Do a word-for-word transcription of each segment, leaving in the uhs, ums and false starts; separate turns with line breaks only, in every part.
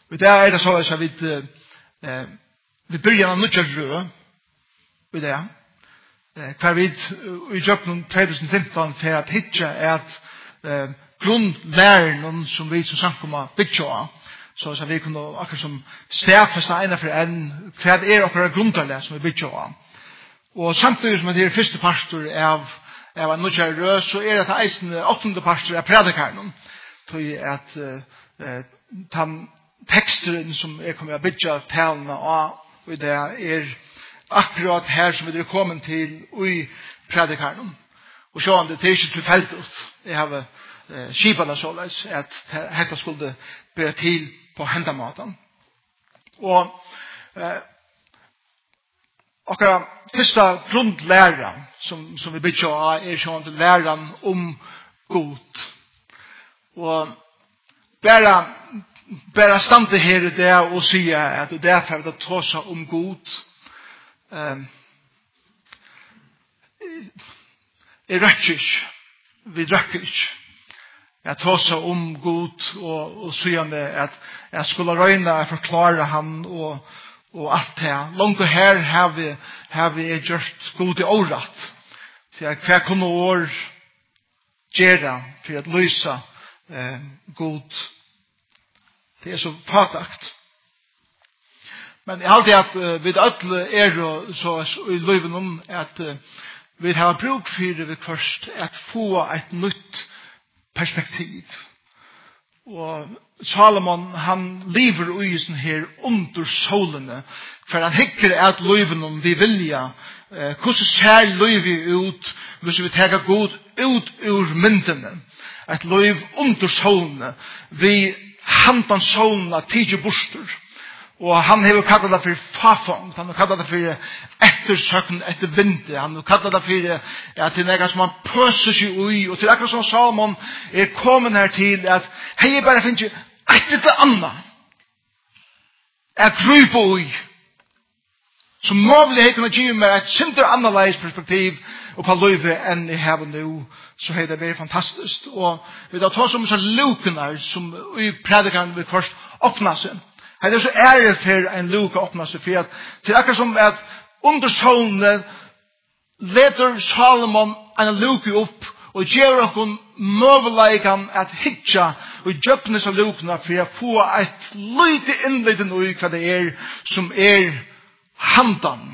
Og det er det så at vi eh, vi begynner å nødja rød i det. Eh, hver vi i jøkken twenty fifteen for at hitja er at eh, grunnlæren som vi som samkommer bygger av. Så, så vi kunne akkurat som stedfeste ene for en hva er akkurat grunnlæren som vi bygger av. Og samtidig som det er første pastor av av en nødja rød, så er det eisen åttende pastor av predikeren. Til at eh, den teksten som er kommet å bygge talene av, og det er akkurat her som vi er kommet til i predikeren. Og så det er ikke tilfeldig. Jeg har eh, skipet således at dette skulle bli til på hendamaten. Og eh, akkurat første grunnlæra som, som vi bygger av er sånn til læren om god. Og bare, bare stande her i det og si at det er for å ta seg om god. Um, jeg rekker ikke. Vi rekker ikke. Jeg tar seg om god og, og sier det at jeg skulle røyne å forklare han og, og alt det. Langt her har vi, har vi gjort god i året. Så jeg hver kunne år gjøre for å løse eh, god. Det er så fatakt. Men jeg har alltid at uh, vi alle er og så i løven om at uh, vi har bruk for det først at få et nytt perspektiv. Og Salomon, han lever i sånn her under solene, for han hikker at løven om vi vilja. Uh, hvordan ser løven ut hvis vi tar god ut ur myndene? Et løv under solene. Vi hantan solene tidlig borster. Og han har kallat det for fafong, han har kallat det for ettersøkken etter vinter, han har kallat det for at det er noe som han pøser seg ui, og til akkurat som Salomon er kommet her til at hei, bare finner ikke etter det andre. Jeg tror på ui. Så målig jeg kunne give meg et synder annerledes perspektiv og på løyve enn jeg har nå, så er det veldig fantastisk. Og vi tar ta som så lukene som i predikeren vil først åpne seg. Det er så ære for en luke åpne seg, for at det er akkurat som at under solene leder Salomon en luke opp og gjør oss møveleikan at hitja og gjøpnes av lukene for å få et lite innlitt i hva det er som er handan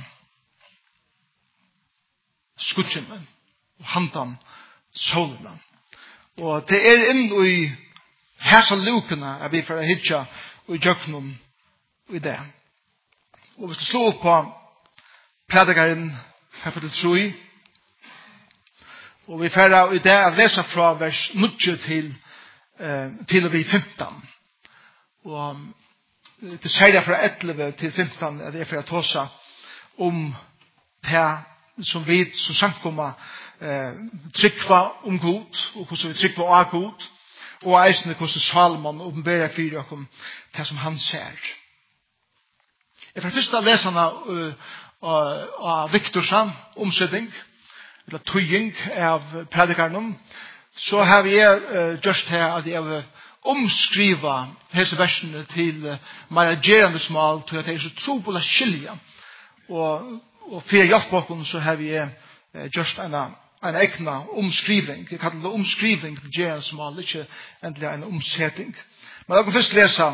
skutjene og handan solene. Og det er inn i hæsa lukene at vi får hitja og gjøknum i det. Og vi skal slå opp på predikaren kapitel tre. Og vi får i det å lese fra vers nine til, eh, til og vi fifteen. Og det sier jeg fra eleven til fifteen at det er for å ta seg om det som vi som samkommer eh, trykva om god, og hvordan vi trykva av god. Og eisene hvordan Salomon åpenberer for oss det som han ser. Jeg får først av leserne av Viktorsen, omsetning, eller tøying av predikeren, så har vi gjort her at jeg vil omskrive disse versene til mer gerende smal, til at jeg er så tro på å skilje. Og, og for hjelpboken så har vi gjort en en egna omskriving. Jeg kallar det omskriving til Gjeren som er ikke endelig en omsetning. Men jeg kan først lese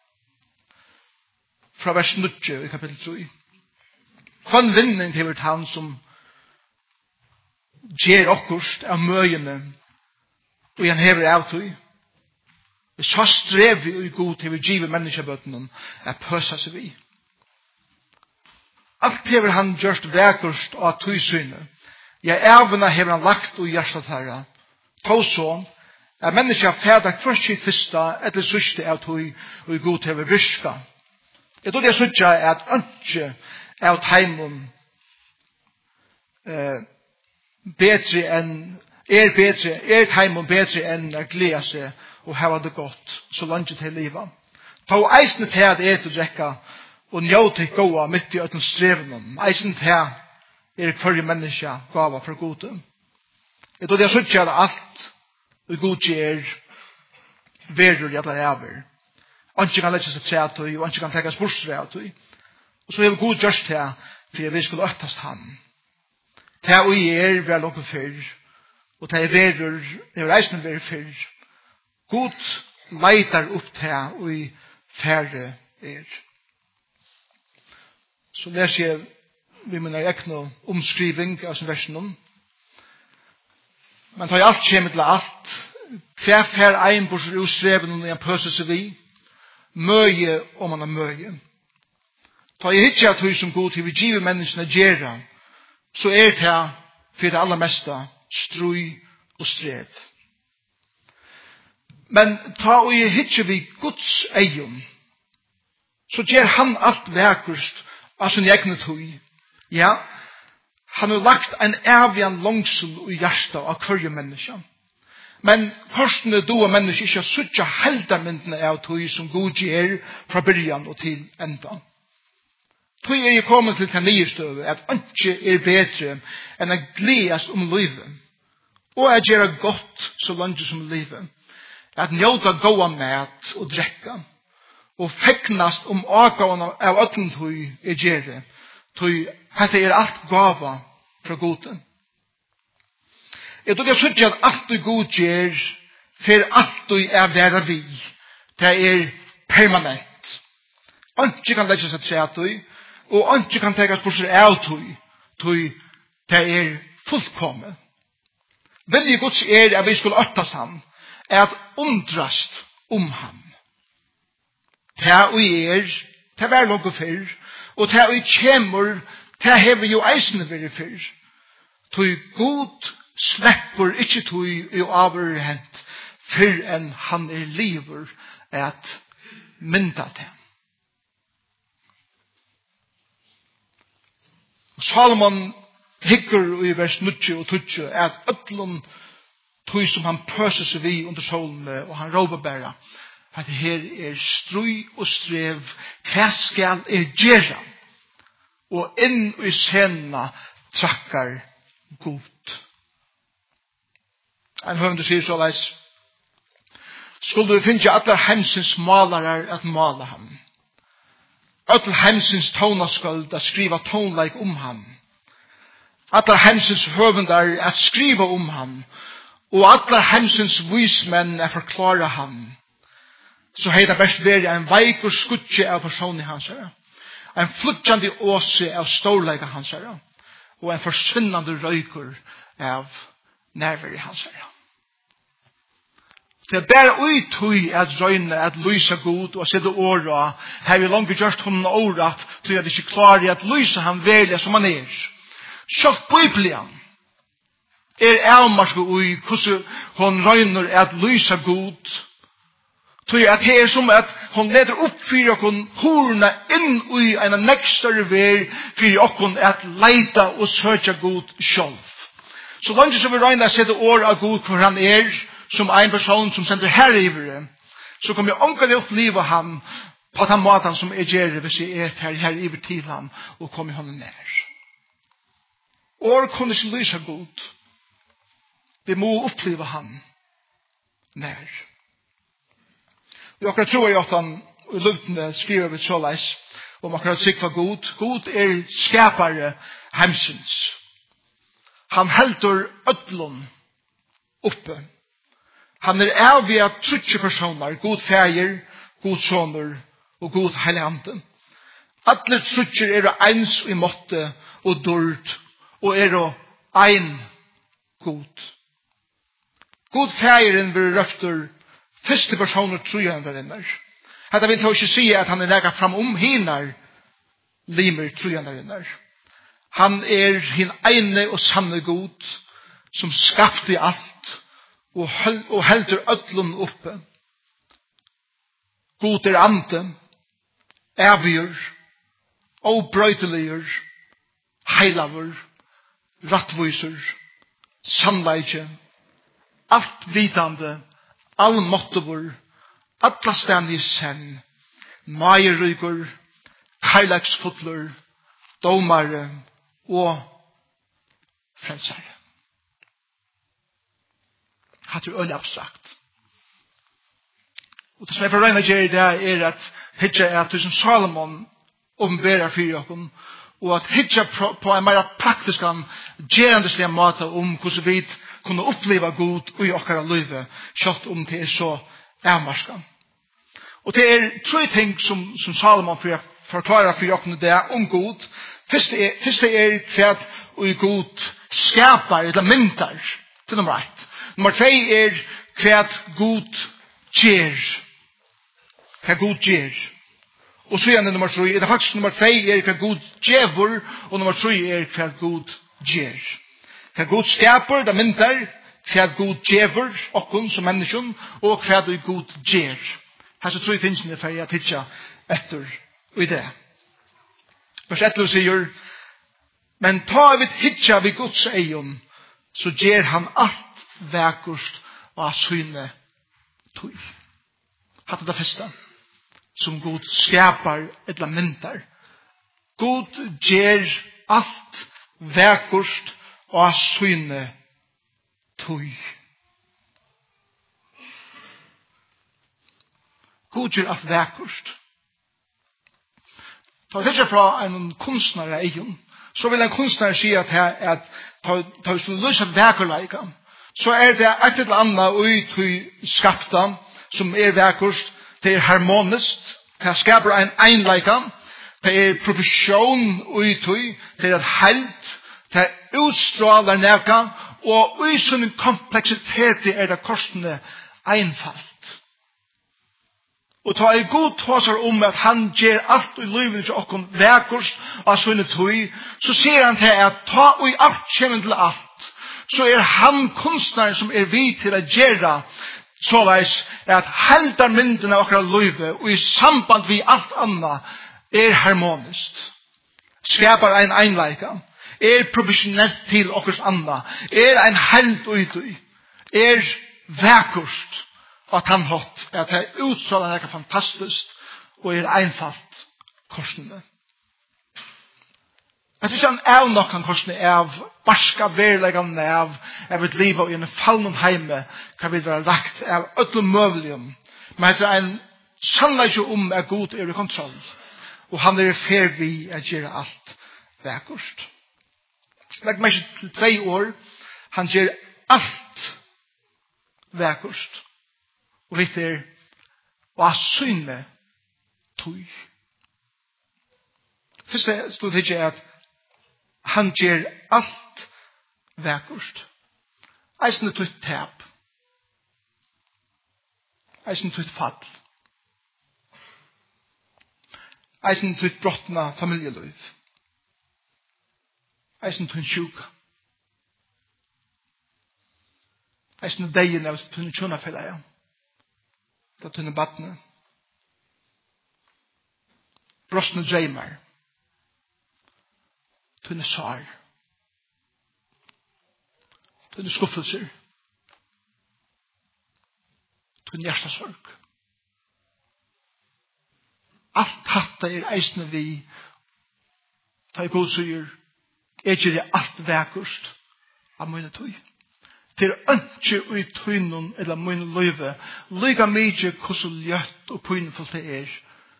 fra vers nine i kapittel tre. Kvann vinning til han som gjer okkurst av møyene og han hever avtøy. Så strev vi i god til vi giver menneskebøttene at pøsa seg vi. Alt hever han gjørst vekurst av tøysynet. Jeg ervena hever han lagt og hjertet herra. Ta så, er menneska fædra kvart i fyrsta, etter sørste av tog og i god hever virka. Jeg tror det er sørste at ønske av teimon eh, bedre enn, er bedre, er teimon bedre enn å glede seg og hava det godt så langt til livet. Ta og eisne til at er til å drekka og njøte gåa midt i øtten strevenen. Eisne til er hverje menneske gava for gode. Jeg tror det er sånn at alt og god gjør verur i alle ræver. ikke kan legge seg tre av tog, og ikke kan tenke spurs tre av tog. Og så er vi god gjørst til, for vi skulle øktast han. Det og er vi er langt før, og det er verur, det er reisende verur før. God leitar opp til og i færre er. Så leser jeg vi mener ekne omskriving av sin versen. Men tar alt kommer til alt. Hver fær ein bors utstreven og en pøse seg vi. Møye om man er møye. Tar jeg hitje at vi som god til vi giver menneskene gjerra, så er det for det aller meste strui og strev. Men ta og jeg hitje vi Guds eion, så gjør han alt vekurst av sin egne tog. Ja, han har lagt en evig langsel i hjertet av hver menneske. Men hvordan er du og menneske ikke suttje heldermyndene av tog som god gjør fra byrjan og til enda. Tog er jeg kommet til den nye støve at ikke er bedre enn å gledes om livet og å gjøre godt så langt som livet. At njóta gåa mat og drekka og fegnast om avgående av öllum tog er gjere. Tog hette er alt gava fra goden. Jeg tror jeg synes at alt du god gjer for alt du er vera vi. Det er permanent. Anki kan legge seg tre tog og anki kan tegas på seg av tog. Tog det er fullkommet. Veldig gods er at vi skulle øttast ham er at undrast om ham. Det og er, det var langt før, og det og kjemur, det hever jo eisene vært før. Tog god slipper ikke tog i overhent, før enn han er liver at mynda det. Salomon hikker i vers nutje og tutje at ötlun tog som han pøser seg vi under solene, og han råber bæra at her er strui og strev, hva skal jeg gjøre? Og inn i scenen trakkar god. En høvende sier så leis, skulle du finne alle hemsens malere at male ham. Alle hemsens tonaskuld at skriva tonleik om ham. Alle hemsens høvendar at skriva om ham. Og alle hemsens vismenn er forklare ham. Så hei det best vært en veik og skutje av personen hans herre. En flutjande åse av storleika hans herre. Og en forsvinnande røyker av nerver i hans herre. Det er bare uittøy at røyne at lysa god og sette åra. Her vi langt gjørst hun året til at det ikke klarer at lysa han velja som han er. Sjått Bibelen er avmarske ui hvordan hun røyner at lysa god. Tøy at det er som at hun leder opp for okkur horna inn i en nekstare vei for okkur at leita og søkja god sjálf. Så langt som vi røyner å sette år av god hvor han er, som en person som sender her i vire, så kommer jeg omkring å oppleve ham på den måten som jeg gjør hvis jeg er her, her i til ham og kommer hånden nær. År kunne ikke lyse god. Vi må oppleve ham nær. Vi akkurat tror jeg at han i luftene skriver vi så leis om akkurat sikk for god. God er skapare hemsens. Han heldur ödlun oppe. Han er evig av trutje personer, god feir, god soner og god heiligande. Alle trutjer er eins i måtte og dård og er ein god. God feiren vil røfter første personer trojanderinnar. Hetta vil ikke si at han er legget fram om hinar limer trojanderinnar. Han er hin ene og sanne god som skapte alt og, hel, og heldur öllum oppe. God er ande, evig, obrøytelig, heilaver, rattviser, sannleikje, alt vitande, all måttevor, alla stendig senn, maierygur, kailaksfotler, domare og frelsare. Hatt er øyelig abstrakt. Og det som jeg får regne gjøre det er at hitja er at du som Salomon omberer for dere, og at hitja på en mer praktisk gerandeslig måte om hvordan vi kunne oppleve god og i okkara livet, selv om det er så avmarskan. Og det er tre ting som, som Salomon forklarer for dere det om god. Første er, første er hva og i god skapar eller myntar, det er nummer ett. Nummer tre er hva god gjør. Hva god gjør. Og så er det nummer tre, er det faktisk nummer tre er hva god gjør, og nummer tre er hva god gjør. Hva god skapar, det myntar, hva god gjør, okkun som menneskjon, og hva god gjør. Her så tre tingene er ferdig at hitja etter og i det. Vers ett sier, men ta vi hitja vi Guds eion, så gjør han alt vekkust og syne tog. Hatt det første, som God skapar et lamentar. God gjør alt vekkust og syne tog. God gjør alt vekkust. Ta det ikke fra en kunstner eion, så vil en kunstner si at at ta vi skulle løse vekkerleika, så er det et eller annet ut i skapta som er vekkerst, det er harmonisk, det skaper en einleika, det er profesjon ut i, det er et helt, det er utstråler neka, og i sånn kompleksitet er det korsende einfalt. Og ta i god tåsar om at han gjør alt i livet til okkon vekkust av sånne tøy, så sier han til at ta og i alt kjenner til alt, så er han kunstneren som er vid til å gjøre såleis at heldar mynden av okkar livet og i samband vi alt anna er harmonisk. Skapar ein einleika, er professionellt til okkars anna, er ein held utøy, er vekkust, at han hatt, at det er utstrålende er fantastisk, og er einfalt korsene. Jeg synes han er nok han korsene av barska verleggene av av et liv og i en fallen heime kan vi være lagt av ødel møvelium. Men det er en sannleik om at god er i kontroll, og han er fer vi at gjøre alt vekkust. Legg meg til tre år, han gjør alt vekkust. Og litt er å syne tog. Først er stod det ikke at han gjør alt vekkust. Eisen er tøyt tap. Eisen er tøyt fall. Eisen er tøyt brottna familieliv. Eisen er tøyt sjuka. Eisen er degen av tøyt tjønafellet, ja. Da tunne battene. Brostne dreymar. Tunne sar. Tunne skuffelser. Tunne hjertasorg. Alt hatta er eisne vi ta i god syr er ikke det alt vekkust av mine tøy. Til ønske og i tøynen eller min løyve, lyga mykje hvordan ljøtt og pøynefullt det er,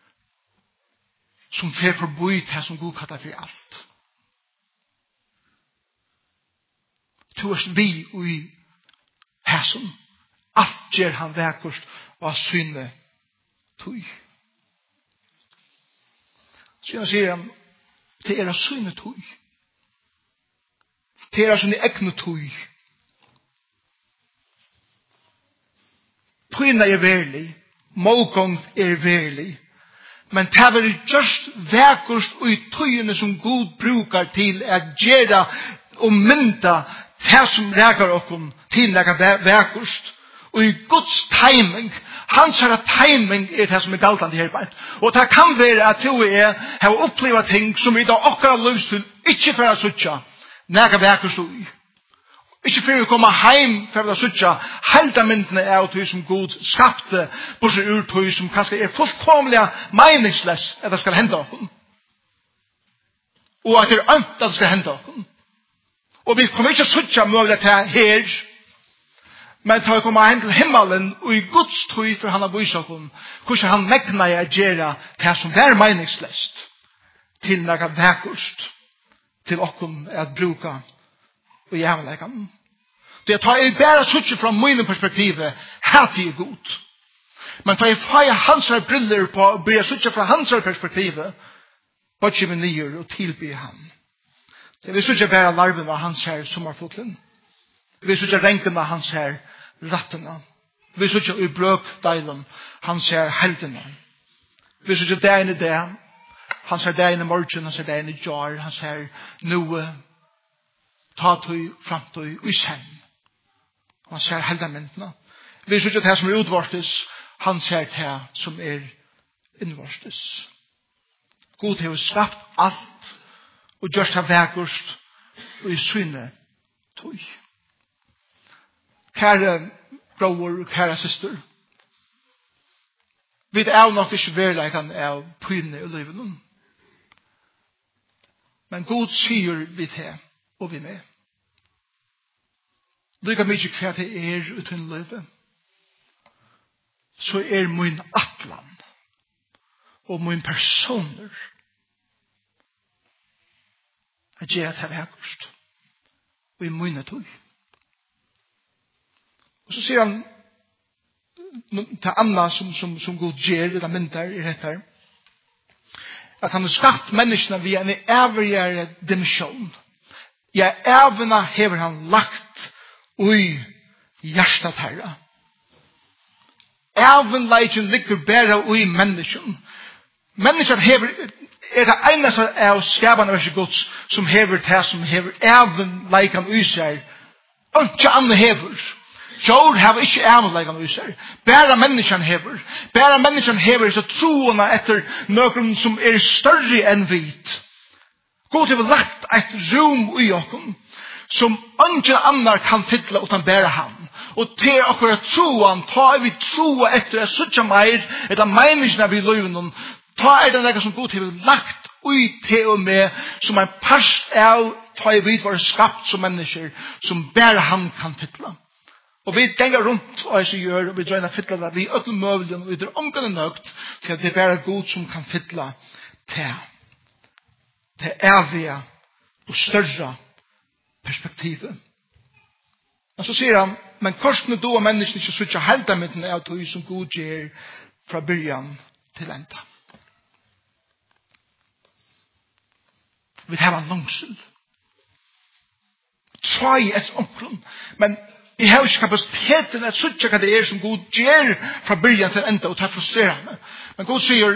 som fer forbøy til som god kattar for alt. To er vi og i hæsum, alt gjør han vekkust og syne tøy. Så jeg sier han, det er syne tøy. Det er syne ekne tøy. Tøyna er verlig, målgångt er verlig, men det er just vekkust og i tøyene som Gud brukar til at gjøre og mynda det som reker okkom til nekka vekkust. Og i Guds timing, hans herre timing er det som er galtande her på. Og det kan være at du er har opplevd ting som vi da okkar har lyst til ikke for å suttja nekka vekkust og i. Ikke for å komme heim for å suttja heldamyndene av tøy som Gud skapte på seg ur tøy som kanskje er fullkomlig meningsløs at det skal hende okkom. Og at det er ømt at det skal hende okkom. Og vi kommer ikke suttja mulig til her, Men tar komma hem til himmelen og i Guds tøy for han har bøysakon, hvordan han megnar jeg å gjøre det som er meningsløst til noe vekkust til okkon at bruka og jævlegan. Det tar jeg bare suttje fra mine perspektivet helt i god. Men tar jeg feie hans briller på og blir suttje fra hans perspektivet bøtje meg nyer og tilby han. Det vil suttje bare larven av hans her sommerfotlen. Vi suttje renken av hans her rattene. Vi suttje i brøkdeilen hans her heldene. Vi suttje dagen i det. Hans her dagen i morgen, hans her dagen i jar, hans her noe tatøy, framtøy og i senn. Hans her heldamintene. Vi suttje det som er utvortes, hans her det som er innvortes. God har skapt alt og gjørst av vekkust og i syne tøy. Kære bror, kære syster, vi er nok ikke verleikan av pyne i livet. Men God sier vi til og vi med. Lika mykje hva det er uten livet, så er min atlan og min personer at jeg har vekkust og i min tøy. Og så sier han til Anna som, som, som God gjør, det mynter i dette, at han har skapt menneskene via en evergjere dimensjon. Ja, evna hever han lagt ui hjertet herre. Evenleiken ligger bare ui mennesken. Mennesken hever, er det eneste av skapene av Guds som hever det som hever evenleiken ui seg. Og ikke andre hever. Jord har ikke evenleikan i seg. Bare menneskene hever. Bare menneskene hever så troende etter noen som er større enn vit. God har lagt et rom i okken som ingen annar kan fylle utan bare han. Og til akkurat troen, ta vi troa etter at suttja meir, etter menneskene vi løyven, ta er det noe som God har lagt ui til og med som en parst av ta vi var skapt som mennesker som bare han kan fylle. Og vi ganger rundt og jeg gjør, og vi drøyner fytla det, vi er ødel møvelen, og vi drar omgående nøgt til at det er bare Gud som kan fytla til, til evige og større perspektivet. Og så sier han, men korsene du og menneskene ikke suttje heldamitten av tog som Gud gjør fra byrjan til enda. Vi har en langsel. Try et omkron, men jeg har ikke kapasiteten at suttje hva det er som God gjør fra byrjan til enda og tar frustrerer meg. Men God sier,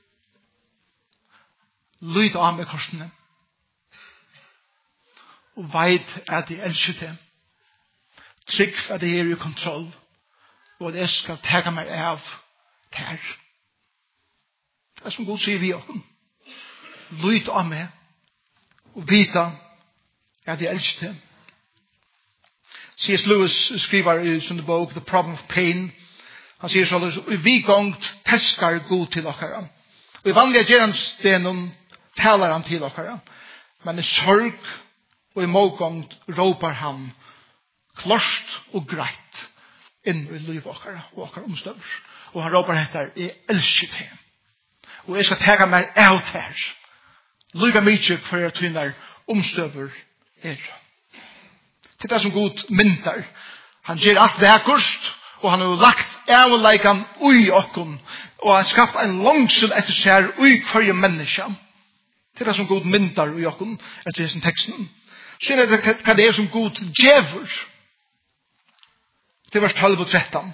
lyd av med korsene og veit at jeg elsker det. Trygg at jeg er i kontroll og at jeg skal tega meg av her. Det er som God sier vi åkken. Lyd av meg og vita at jeg elsker det. C S Lewis skriver i sin bok The Problem of Pain. Han sier sånn at vi gongt teskar god til okkara. Og i vanlige gjeranstenen taler han til okkara. Men i sorg og i målgongt råpar han klart og greit inn i liv okkara og okkara omstøver. Og han råpar etter, jeg elsker det. Og jeg skal tega meg out her. Lyga mykje for jeg tvinner omstøver er. Det er som god myntar. Han gjør alt vekkust, og han har lagt æveleikan ui okkon, og han har skapt en langsel etter seg ui kvarje menneske. Det er som god myntar ui okkon, etter denne teksten. Så er det hva det er som god djever. Det er vers tolv og tretton.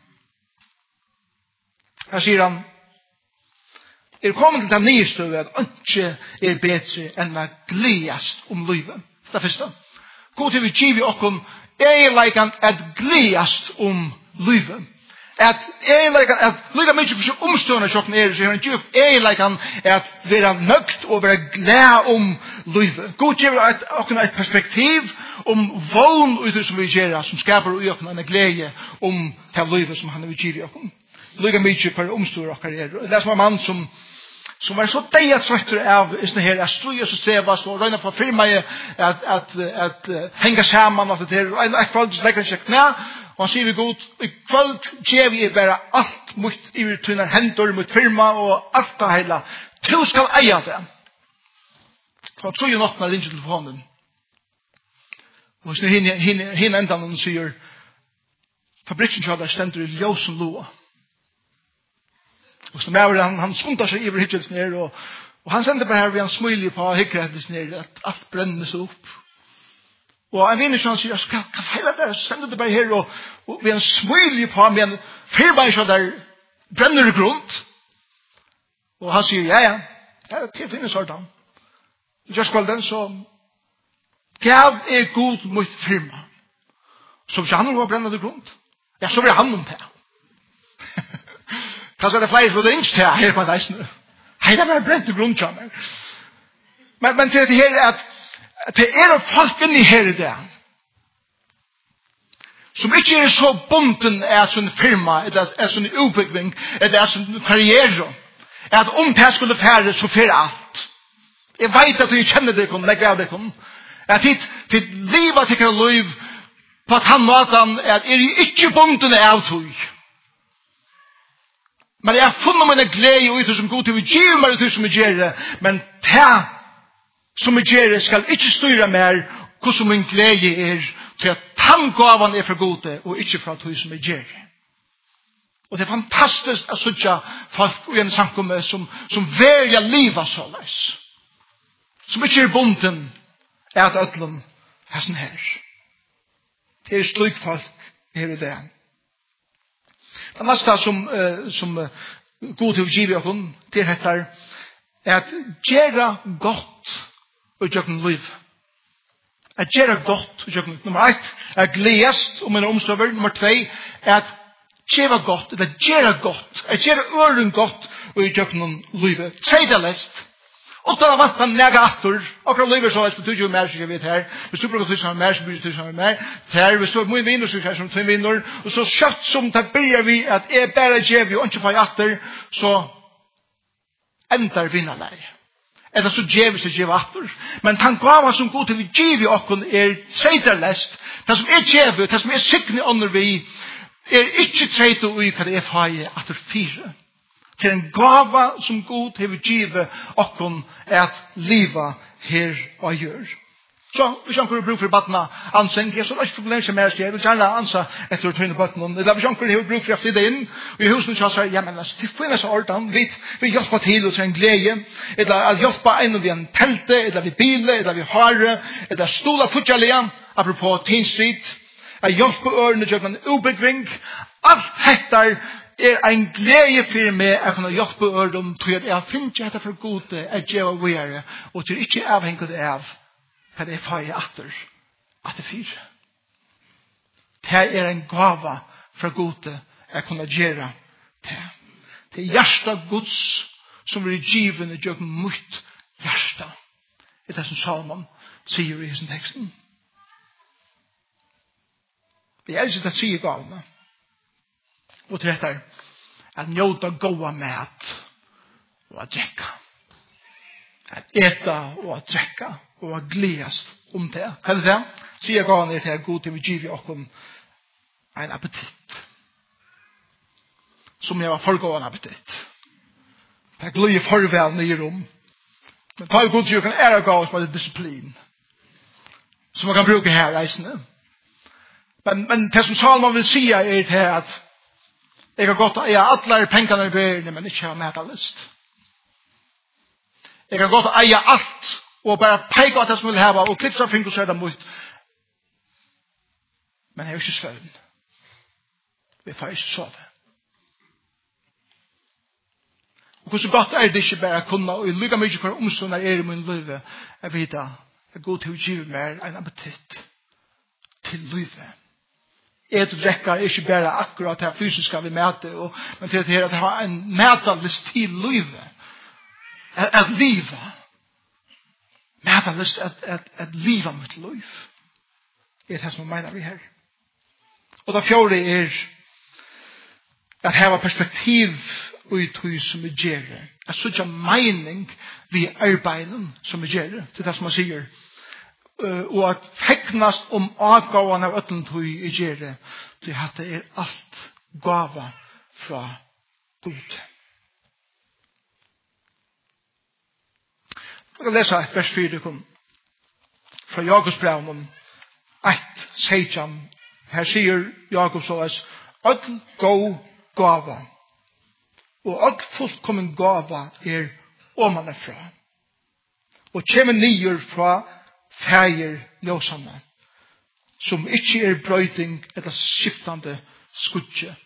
Her sier han, er kommet til den nye støve at ikke er bedre enn å gledast om livet. Det er første. God til vi giver okkon eileikan at gledast om livet. At eileikan, at lyga mykje for omstående sjokken er, så er han giver eileikan at være nøgt og være glad om livet. God giver okkon et perspektiv om vogn ut som vi gjør, som skaper i okkon en glede om det livet som han vil giver okkon. Lyga mykje for omstående okkar er. Det er som en mann som som var så deia trøtter av sånne her, jeg stod og strevast, og røyna for firmaet at, at, at, at henga saman og det her, og et kvalitet legger han ikke knæ, Og han sier vi god, i kvöld gjev vi bare alt mot i tunne hender, mot firma og alt det hele. Du skal eie det. Så tror jeg nok når jeg ringer telefonen. Og hvis henne enda noen sier, fabrikken kjører der stender i ljøsen loa. Og så med han, han skundar seg i hittills ned, og, og han sender bare her ved han smiler på hikkrettis ned, at alt brennes opp. Og en vinner som han sier, hva, hva feil er det? Så sender det bare her, og, og ved han smiler på ham, men firbein så der brenner i grunt. Og han sier, ja, ja, ja det finnes sånn. Just kvalden, så gav er god mot firma. Så hvis han var brennet i grunt, ja, så blir han om det. Kanskje er det flere for det yngste her, her på deisene. Hei, det var brent i grunt, ja. Men, men til det her er at det er folk inni her i det, som ikke er så bunden av sånn firma, eller av sånn utbygging, eller av sånn karriere, at om det skulle fære, så fære alt. Jeg vet at du kjenner det, legger av det, at ditt, ditt liv at ikke er liv, på at han måten er at er ikke bunden av tog. Men jeg har funnet mine glede ut som god til å gi meg det som jeg gjør det, men det som jeg gjør det skal ikke styre mer hvordan min glede er til at tanngaven er for gode og ikke for det som jeg gjør det. Og det er fantastisk å sitte folk i en samkomme som, som velger livet så løs. Som ikke er bunden er at ødelen er sånn her. Det er slik folk her i det. Det neste som, uh, som uh, god til å give oss, det heter at gjøre godt og gjøre liv. At gjøre godt og gjøre liv. Nummer ett er gledest om en omstøver. Nummer tvei er at gjøre godt, eller gjøre godt, at gjøre øren godt og gjøre liv. Tredje lest. Og da var det nega atter. Akkurat livet så er det jo mer som jeg vet her. Hvis du bruker tusen mer, så blir det tusen mer. Her, hvis du har mye vinner, så er det som tvinn vinner. Og så kjøtt som det blir vi at jeg bare gjør vi og ikke får atter, så ender vinnerleie. Eller så gjør vi seg gjør atter. Men den gava som god til vi gjør vi okken er tredjelest. Det som er gjør vi, det som er sikkert under vi, er ikke tredje ui hva det er feie atter fire. Til en gava som god til vi givet okkon at liva her og gjør. Så, hvis han kunne bruke for battene anseng, så er det ikke problem som er jeg vil gjerne ansa etter å tøyne battene. Eller hvis han kunne bruke for å flytte inn, og i husen så sier, ja, men det finnes ordan, vi, vi hjelper til til en glede, eller at hjelper en av en telte, eller vi biler, eller vi hare, eller stola futjalige, apropos Teen Street, at hjelper ørene til en ubyggving, alt hettar er en glede for meg at kunne hjelpe ørene til at jeg finner ikke dette for gode at jeg var være, og til ikke avhengig av hva det er feil atter, at det fyrer. Det er en gava for gode at kunne gjøre det. Det er hjertet Guds som er givende gjør mot hjertet. Det er det som Salman sier i sin teksten. Det er ikke det sier gavene. Og til dette at njóta gåa mat og at drekka. At eta og at drekka og at gledast om det. Hva er det? Sier gåa ned til god til vi giver okkom en appetitt. Som jeg var forgående appetitt. Det er glede forvel nye rom. Men ta jo god til å kan ære gåa som er disiplin. Som man kan bruke her reisende. Men, men det som Salman vil si er til at jeg har gått eie alle pengene i verden, men ikke har metalist. Jeg har gått eie alt, og bare peke at jeg som vil heve, og klippe seg fingre og søde mot. Men jeg har ikke søvn. Vi får ikke sove. Og hvordan godt er det ikke bare å kunne, og jeg lykker mye for omstående er i min liv, jeg vet at jeg går til å give meg en appetitt til livet. Et og drekka er ikke bare akkurat det fysiske vi møter, men til at det har en mætalist til livet. At, at livet. Mætalist at, at, at livet mitt liv. Det er det som mener vi her. Og det fjorde er at her var perspektiv i tog som vi gjør. At sånn mening vi arbeiden som vi gjør. Til det som man sier. og at fegnast om avgavan av ötlen tog i gjere, til at det er alt gava fra Gud. Jeg kan lese et vers fire fra Jakobsbrevnen ett seijan. Her sier Jakob så at ötl gå gava og öll fullkommen gava er omanifra og kjemmer nyer fra fægir ljósanna som ikkje er brøyding eller skiftande skudje.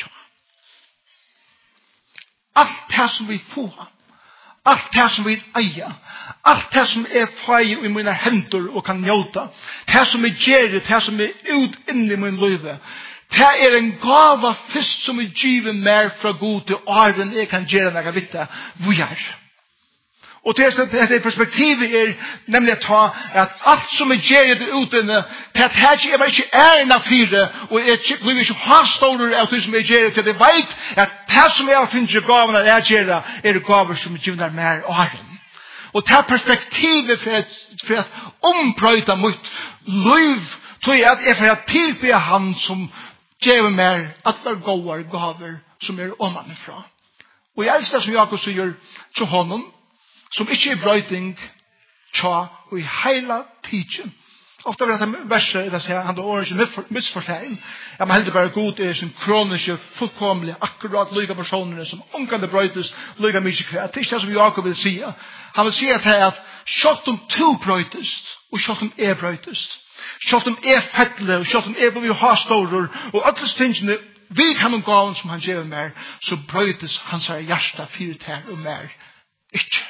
Alt det som vi får, alt det som vi eier, alt det som er feir i mine hender og kan njóta, det som er gjerrig, det som er ut inn i min liv, det er en gava fyrst som er givet mer fra god til åren jeg kan gjøre når jeg vet det, hvor jeg er. Og det er perspektivet er nemlig å ta at alt som er gjerrig utinne, det er ikke, jeg ikke er en av fire, og jeg vil ikke ha ståler av det som er gjerrig, til jeg vet at det som er å finne gavene er gjerrig, er det gaver som er givet mer åren. Og det er perspektivet for at, for at omprøyta mot liv, tror jeg at jeg får tilbe han som gjør mer at det er gode gaver som er omanifra. Og jeg elsker det som Jakob sier til honom, som ikke er brøyding tja og i heila tidsen. Ofta vil jeg ta verset, det sier han da året ikke misfortegn. Ja, men heldig bare god er sin kroniske, fullkomlige, akkurat lyga personer som omkande brøydes lyga mykje kveld. Det er ikke det som Jakob vil si. Han vil si at det er at sjått om to brøydes, og sjått om er brøydes. Sjått om er fettle, og sjått om er vi har stårer, og alle stingene vi kan om gaven som han gjør mer, så brøydes hans her hjärsta fyrt her og mer. Ikke.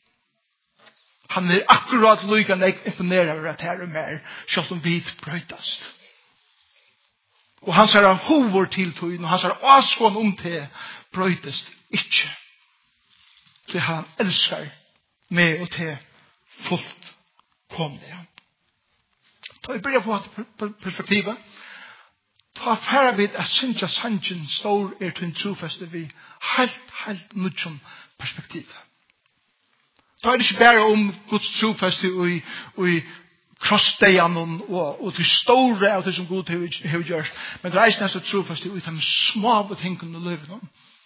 Han er akkurat lyga nek imponerer over at her og mer, sjått om vi brøydes. Og hans her hovor til tøyen, og hans her avskån om til brøydes ikke. Så han elskar med og til fullt komne. Da vi börjar på perspektivet, ta færre vid at synsja sannsyn stor er til en trofeste vi helt, helt nødsom perspektivet. Da er det ikke bare om Guds trofeste i, i krossdejan og, og de store av det som Gud har gjort, men det er ikke nesten trofeste i de små tingene og løvene.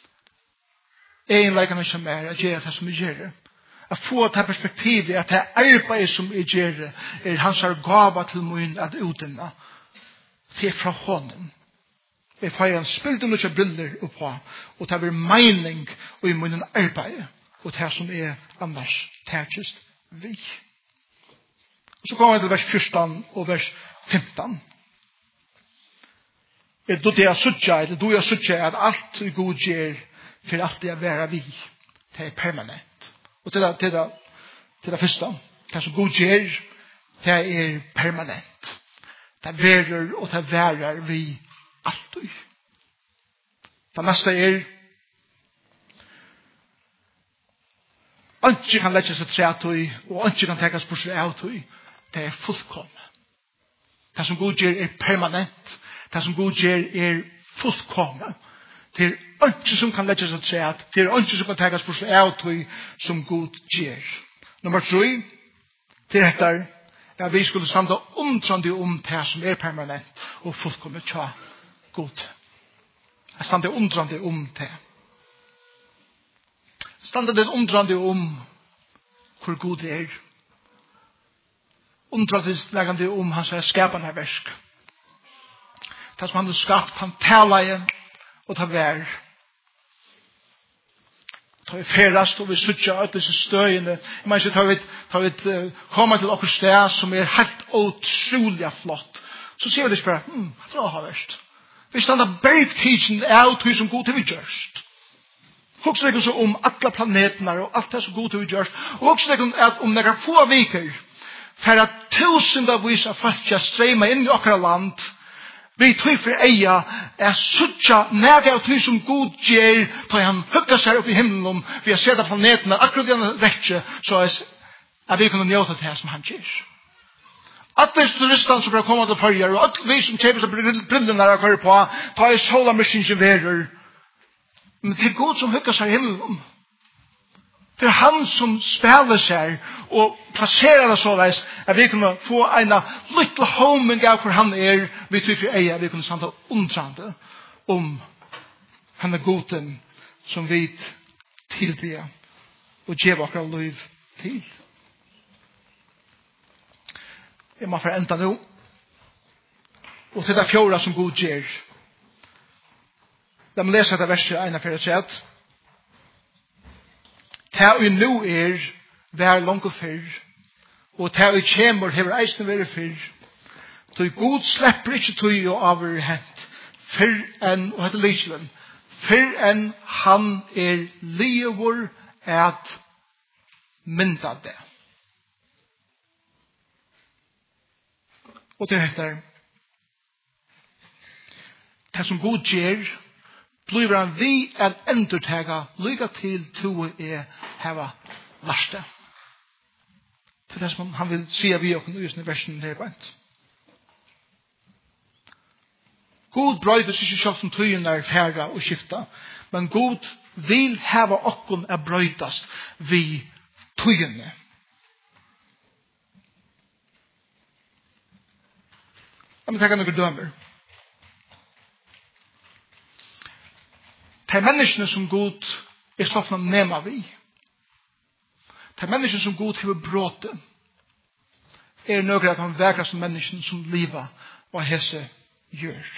Egenleikene som er, at gjøre det som er gjøre. At få det perspektivet, at det arbeid som er gjøre, er hans gava til min at utdenne. Det er fra hånden. Jeg får en spilt og noe briller oppå, og det er mening i min arbeid, og det som er annars tærkest vi. Og så kommer jeg til vers fjorten og vers femten. Er det det jeg sutja, er det det jeg sutja, at alt er god gjør, for alt det er være vi. Det er permanent. Og til det, til det, til det første, det som god gjør, det er permanent. Det verer og det værer vi alltid. Det neste er, ikke kan legge seg tre tøy, og ikke kan tekkes på seg av tøy. Det er fullkomne. Det som god gjør er permanent. Det som god gjør er fullkomne. Det er ikke som kan legge seg tre, det er ikke som kan tekkes på seg av tøy som god gjør. Nummer tre, det heter, ja, vi skulle standa omtrande om det som er permanent og fullkomne tja god. Jeg standa omtrande om det. Standa det omtrande om hvor god det er. Omtrande om hans skapande versk. Det som han har skapt, han taler og tar vær. Ta vi ferast og vi sutja at disse støyene. Jeg mener ikke, ta vi, ta vi uh, kommer til okkur sted som er helt utrolig flott. Så sier vi det spørre, hm, hva er det verst? Vi standa bergtidsen av tog som god til vi gjørst. Hugsa deg så om alle planetene og alt det som god til vi gjørst. Og hugsa deg om, om dere få viker for at tusendavis av folk strømmer inn i okra land. Vi tror for eia er suttja nære av tog som god gjør, da han hugga seg opp i himmelen vi har sett av planetene akkurat i denne rekke, så er vi kunne njøte til det som han gjør. At det er turistene som har kommet til farger, og at vi som kjøper seg brillene der og kører på, da er sola missinje verer. Men det er god som hugga seg i himmelen. Det er han som spiller seg og plasserer det såleis at vi kunne få en little homing av hvor han er vi tror for eier vi kunne samta undrande om han er goden som vi tilbyr og gjør akkurat liv til. Jeg må forenta nå og til det fjorda som god gjør. Da må lese dette verset ena for et Ta vi nu er vær langt fyrr, og ta vi kjemur hever eisne vere fyrr. Tog god slipper ikke tog og avur hent, fyrr enn, og hette lyselen, fyrr enn han er lievor at mynda det. Og det heter, det som god gjer, blir han vi at endurtega lyga til to er heva verste. Det er som han vil si av vi og just i versen her bænt. God brøydes ikke selv som tøyen er færre og skifta, men God vil heva okkon er brøydast vi tøyene. Jeg må tenke noen dømer. De menneskene som God er slått av nema vi. De menneskene som God har bråte er noen av de vekraste menneskene som livet og hese gjør.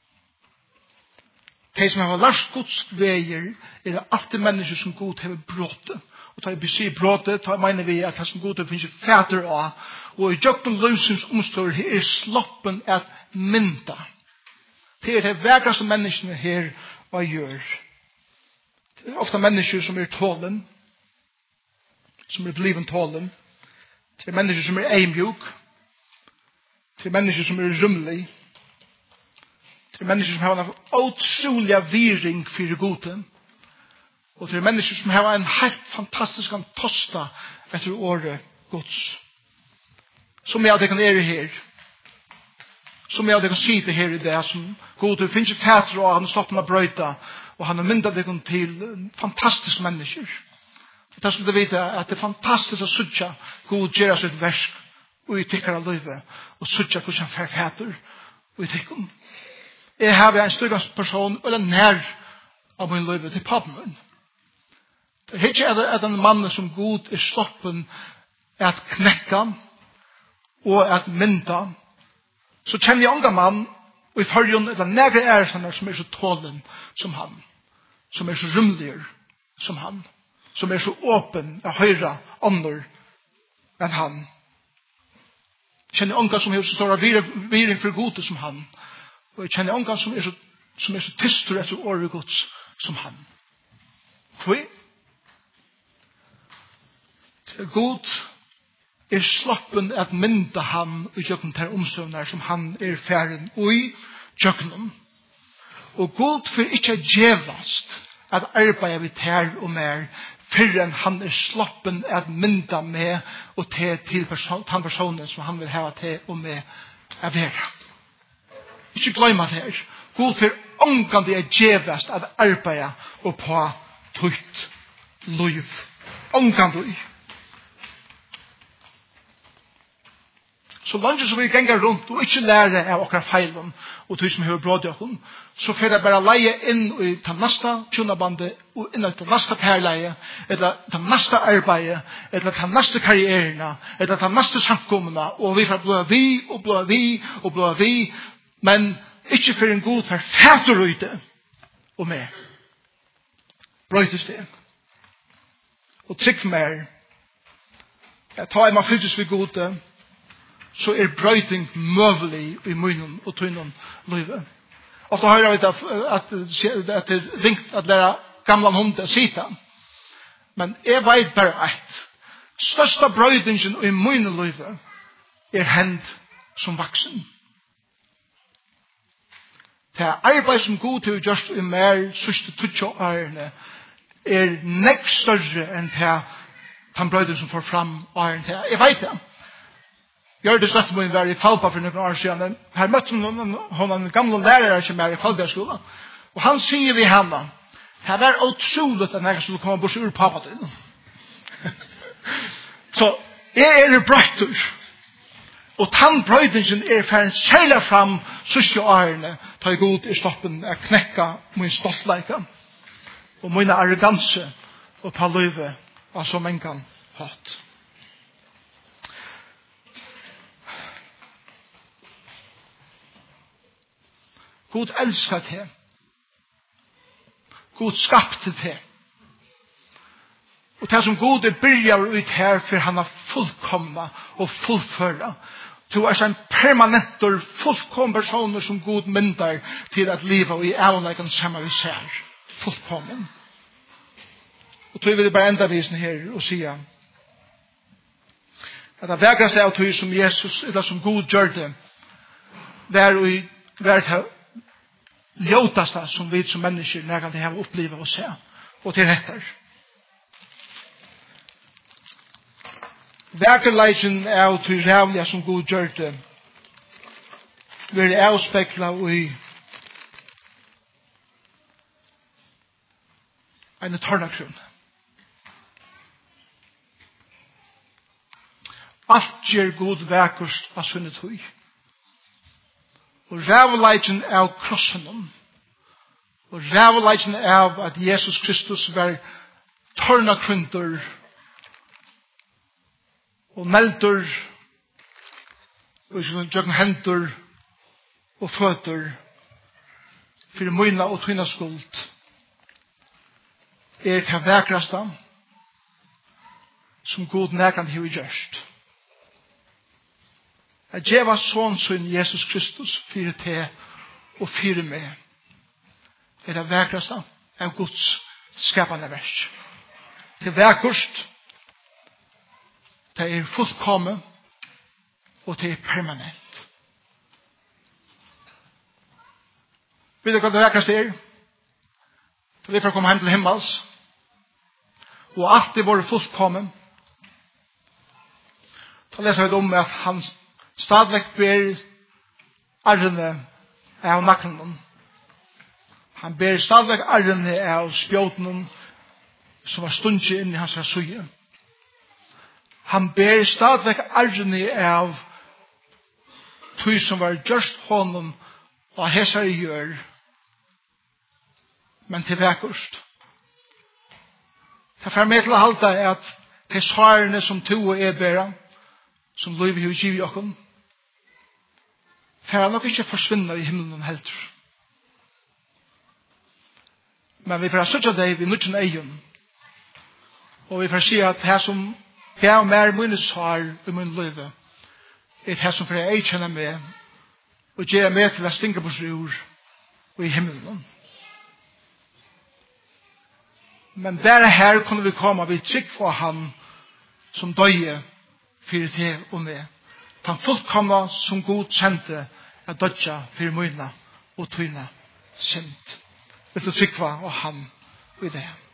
De som har lært Guds veier er alltid mennesker som God har bråte. Og da vi sier bråte, da mener vi at det som God finnes fæter av. Og i jøkken løsens omstår er sloppen at mynda. Det er de vekraste menneskene her og gjør. Det er ofte mennesker som er tålen, som er bliven tålen. Det er mennesker som er eimjuk. Det er mennesker som er rymlig. Det er mennesker som har en utrolig viring for goden. Og det er mennesker som har en helt fantastisk tosta etter året gods. Som jeg hadde kan ære her. Som jeg hadde kan si det her i det, som god, det finnes ikke fætre, og han har stått med brøyta, og han har myndet det til fantastiske mennesker. Og det skulle vite at det er fantastisk å sutja god gjøre sitt versk, og i tikkere av livet, og sutja hvordan han fær fæter, og i tikkere. Jeg har en styrkans person, eller nær av min livet til pappen. Det er ikke at en mann som god er sloppen at knekka, og at mynda, så kjenner jeg unga mann, og i fargen, eller nære er sånne som er så tålen som han, som er så rymligere som han, som er så åpen av høyre ånder enn han. Kjenner jeg unga som er så stor viring for gode som han, og jeg kjenner unga som er så, som er så tystur etter året gods som han. Hvor? Det er god er slappen at mynda han i jøkken til omstående som han er færen i jøkken. Og god for ikke djevast at arbeide vi tær og mer før enn han er slappen at mynda med og til til person, den personen som han vil ha til og med å være. Ikke glemme det her. God for ångan det er djevast at arbeide og på tøyt liv. Ångan det Så langt som vi ganger rundt og ikke lærer av okra feilen og tog som hører bråd i okkom, så får jeg bare leie inn i den neste tjonabandet og inn i den neste perleie, eller den neste arbeidet, eller den neste karrierene, eller den neste samkommene, og vi får blå vi, og blå vi, og blå vi, men ikke for en god for fæterøyde og med. Brøytes det. Og trykk mer. Jeg tar meg flyttes vi gode, så er brøyting møvelig i munnen og tøynen livet. Og så hører vi at, at, at det er ringt at lære gamle hunder sita. Men jeg vet bare at største brøytingen i munnen livet er hend som vaksen. Det er arbeid som god til å gjøre i mer sørste tutsi årene er nekst større enn det den brøytingen som får fram årene til. Jeg vet det. Gjør det slett må jeg være i Falpa for noen år siden. Her møtte hun en gamle lærere som er i Falpa-skolen. Og han sier vi henne, det var utroligt at jeg skulle komme bort ur pappa til. Så jeg er brøyter. Og tannbrøydingen er for en kjæle fram sørste årene, ta i god i stoppen er knekka min stoltleika og min arroganse og ta løyve av så mengan hatt. God elskar te. God skapte te. Og det som god er byrjar ut her for han har fullkomna og fullføra. Du er en permanenter fullkom personer som god myndar til at liva i avleggen sammen vi ser. Fullkommen. Og tog vil jeg bare enda visen her og sige at det vekkast av tog som Jesus eller som god gjør det der og der til ljotasta som vi som mennesker nærkant det har opplivet og se og til etter. Verkeleisen er til rævlige som god gjør det vil avspekla i en tørnakron. Alt gjør god verkost av sunnet høy. Og rævleisen av krossen og rævleisen av at Jesus Kristus var tørnakrunter og nelter og jøkken henter og føtter for møyna og tøyna skuld er det vekraste som god nærkant har gjørst. At djeva sånn sønn Jesus Kristus fyrir te og fyrir meg er det vekraste av Guds skapande verk. Det er vekost, det er fullkommen og det er permanent. Vet du hva det vekraste er? For det er for å komme hjem til himmels og alt er vår fullkommen. Så leser vi om at han stadigvæk ber arrene av naklen. Han ber stadigvæk arrene av spjåten som var stundet inn i hans rasuje. Han ber stadigvæk arrene av tog som var just honom og hesar i gjør men til vekost. Det er for meg til å halte at det svarene som to og er bæra som lov i giv i okken for han nok ikke forsvinner i himmelen helt. Men vi får søtja deg vi nødgen egen og vi får si at det som gav mer mine svar i min liv er det som for jeg kjenner meg og gjør meg til å stinke på srur og i himmelen. Men der her kunne vi komme vi trygg for han som døye fyrir te og meg. Han fullkomna som god kjente at dødja fyrir møyna og tøyna synd. Vil du trykva og han i det.